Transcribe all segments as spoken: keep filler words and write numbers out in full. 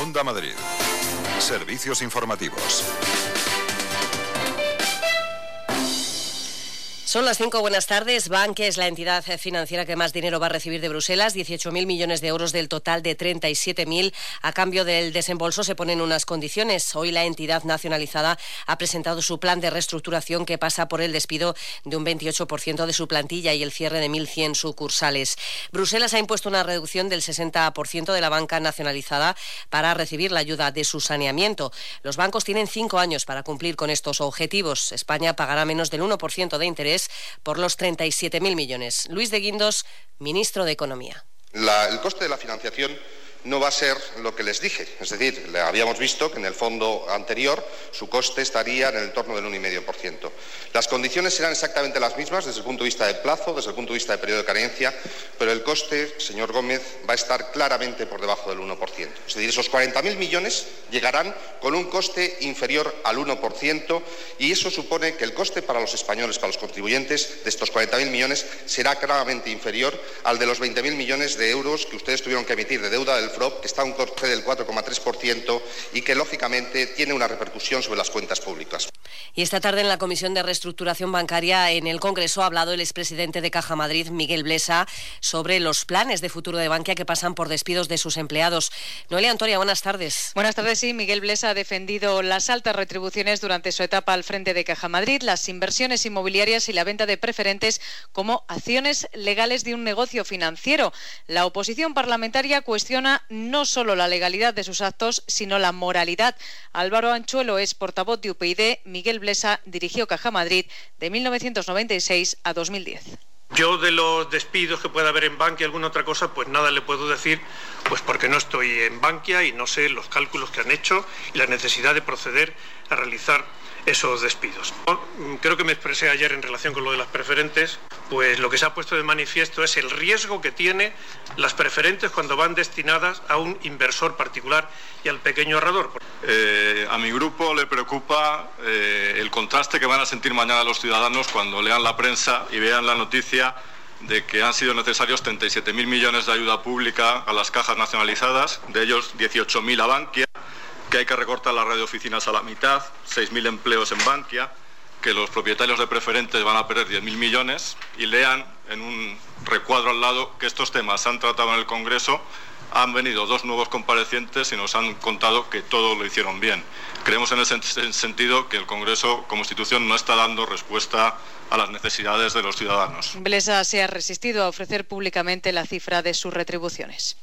Onda Madrid. Servicios informativos. Son las cinco, buenas tardes. Bankia es la entidad financiera que más dinero va a recibir de Bruselas, dieciocho mil millones de euros del total de treinta y siete mil. A cambio del desembolso se ponen unas condiciones. Hoy la entidad nacionalizada ha presentado su plan de reestructuración que pasa por el despido de un veintiocho por ciento de su plantilla y el cierre de mil cien sucursales. Bruselas ha impuesto una reducción del sesenta por ciento de la banca nacionalizada para recibir la ayuda de su saneamiento. Los bancos tienen cinco años para cumplir con estos objetivos. España pagará menos del uno por ciento de interés por los treinta y siete mil millones. Luis de Guindos, ministro de Economía. La, el coste de la financiación no va a ser lo que les dije. Es decir, le habíamos visto que en el fondo anterior su coste estaría en el entorno del uno coma cinco por ciento. Las condiciones serán exactamente las mismas desde el punto de vista de plazo, desde el punto de vista de periodo de carencia, pero el coste, señor Gómez, va a estar claramente por debajo del uno por ciento. Es decir, esos cuarenta mil millones llegarán con un coste inferior al uno por ciento y eso supone que el coste para los españoles, para los contribuyentes de estos cuarenta mil millones será claramente inferior al de los veinte mil millones de euros que ustedes tuvieron que emitir de deuda del F R O P, que está a un coste del cuatro coma tres por ciento y que, lógicamente, tiene una repercusión sobre las cuentas públicas. Y esta tarde en la Comisión de Reestructuración Bancaria en el Congreso ha hablado el expresidente de Caja Madrid, Miguel Blesa, sobre los planes de futuro de Bankia que pasan por despidos de sus empleados. Noelia Antoria, buenas tardes. Buenas tardes, sí. Miguel Blesa ha defendido las altas retribuciones durante su etapa al frente de Caja Madrid, las inversiones inmobiliarias y la venta de preferentes como acciones legales de un negocio financiero. La oposición parlamentaria cuestiona no solo la legalidad de sus actos, sino la moralidad. Álvaro Anchuelo es portavoz de U P YD. Miguel Blesa dirigió Caja Madrid de mil novecientos noventa y seis a dos mil diez. Yo de los despidos que pueda haber en Bankia, alguna otra cosa, pues nada le puedo decir, pues porque no estoy en Bankia y no sé los cálculos que han hecho y la necesidad de proceder a realizar esos despidos. Creo que me expresé ayer en relación con lo de las preferentes, pues lo que se ha puesto de manifiesto es el riesgo que tiene las preferentes cuando van destinadas a un inversor particular y al pequeño ahorrador. Eh, a mi grupo le preocupa eh, el contraste que van a sentir mañana los ciudadanos cuando lean la prensa y vean la noticia de que han sido necesarios treinta y siete mil millones de ayuda pública a las cajas nacionalizadas, de ellos dieciocho mil a Bankia, que hay que recortar la red de oficinas a la mitad, seis mil empleos en Bankia, que los propietarios de preferentes van a perder diez mil millones y lean en un recuadro al lado que estos temas se han tratado en el Congreso, han venido dos nuevos comparecientes y nos han contado que todo lo hicieron bien. Creemos en ese sentido que el Congreso como institución no está dando respuesta a las necesidades de los ciudadanos. Blesa se ha resistido a ofrecer públicamente la cifra de sus retribuciones.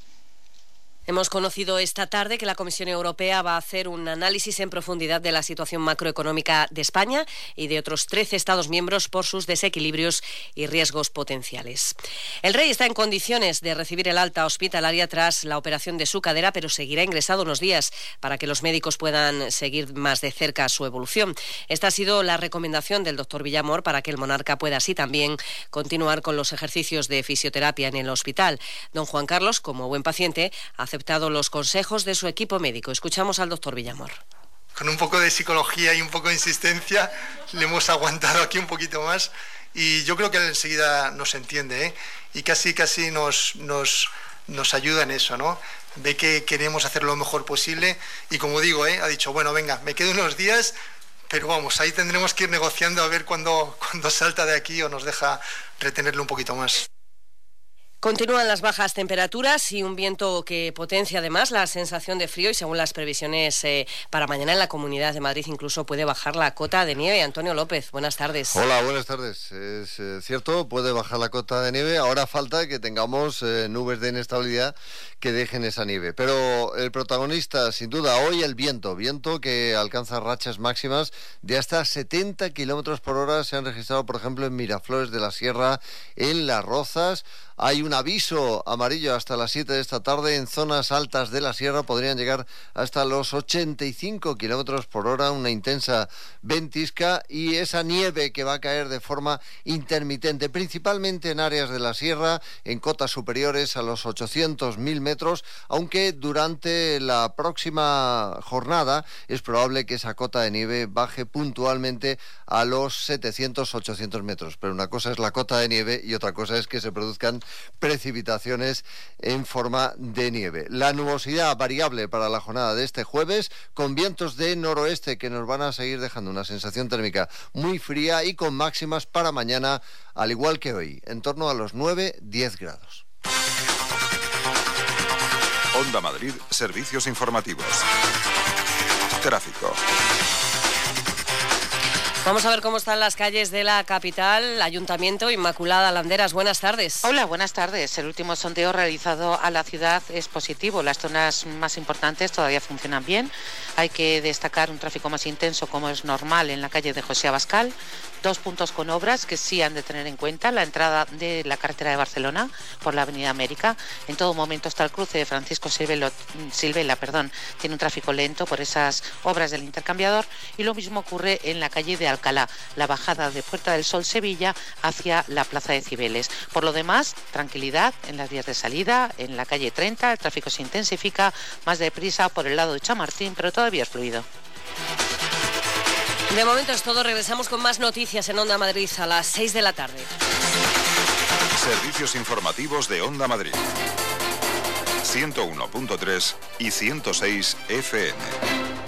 Hemos conocido esta tarde que la Comisión Europea va a hacer un análisis en profundidad de la situación macroeconómica de España y de otros trece Estados miembros por sus desequilibrios y riesgos potenciales. El rey está en condiciones de recibir el alta hospitalaria tras la operación de su cadera, pero seguirá ingresado unos días para que los médicos puedan seguir más de cerca su evolución. Esta ha sido la recomendación del doctor Villamor para que el monarca pueda así también continuar con los ejercicios de fisioterapia en el hospital. Don Juan Carlos, como buen paciente, hace aceptado los consejos de su equipo médico. Escuchamos al doctor Villamor. Con un poco de psicología y un poco de insistencia le hemos aguantado aquí un poquito más y yo creo que él enseguida nos entiende, ¿eh? Y casi casi nos, nos, nos ayuda en eso, ¿no? Ve que queremos hacer lo mejor posible y como digo, ¿eh? Ha dicho, bueno, venga, me quedo unos días, pero vamos, ahí tendremos que ir negociando a ver cuándo, cuándo salta de aquí o nos deja retenerlo un poquito más. Continúan las bajas temperaturas y un viento que potencia además la sensación de frío y según las previsiones eh, para mañana en la Comunidad de Madrid incluso puede bajar la cota de nieve. Antonio López, buenas tardes. Hola, buenas tardes. Es eh, cierto, puede bajar la cota de nieve. Ahora falta que tengamos eh, nubes de inestabilidad que dejen esa nieve. Pero el protagonista, sin duda, hoy el viento. Viento que alcanza rachas máximas de hasta setenta kilómetros por hora. Se han registrado, por ejemplo, en Miraflores de la Sierra, en Las Rozas. Hay un aviso amarillo hasta las siete de esta tarde. En zonas altas de la sierra podrían llegar hasta los ochenta y cinco kilómetros por hora, una intensa ventisca y esa nieve que va a caer de forma intermitente, principalmente en áreas de la sierra, en cotas superiores a los ochocientos mil metros, aunque durante la próxima jornada es probable que esa cota de nieve baje puntualmente a los setecientos ochocientos metros. Pero una cosa es la cota de nieve y otra cosa es que se produzcan precipitaciones en forma de nieve. La nubosidad variable para la jornada de este jueves, con vientos de noroeste que nos van a seguir dejando una sensación térmica muy fría y con máximas para mañana, al igual que hoy, en torno a los nueve a diez grados. Onda Madrid, servicios informativos. Tráfico. Vamos a ver cómo están las calles de la capital. Ayuntamiento, Inmaculada Landeras, buenas tardes. Hola, buenas tardes. El último sondeo realizado a la ciudad es positivo. Las zonas más importantes todavía funcionan bien. Hay que destacar un tráfico más intenso, como es normal, en la calle de José Abascal. Dos puntos con obras que sí han de tener en cuenta: la entrada de la carretera de Barcelona por la avenida América. En todo momento está el cruce de Francisco Silvelo, Silvela, perdón, tiene un tráfico lento por esas obras del intercambiador, y lo mismo ocurre en la calle de Alcalá, la bajada de Puerta del Sol Sevilla hacia la plaza de Cibeles. Por lo demás, tranquilidad en las vías de salida. En la calle treinta el tráfico se intensifica más deprisa por el lado de Chamartín, pero todavía es fluido. De momento es todo. Regresamos con más noticias en Onda Madrid a las seis de la tarde. Servicios informativos de Onda Madrid. ciento uno punto tres y ciento seis F M.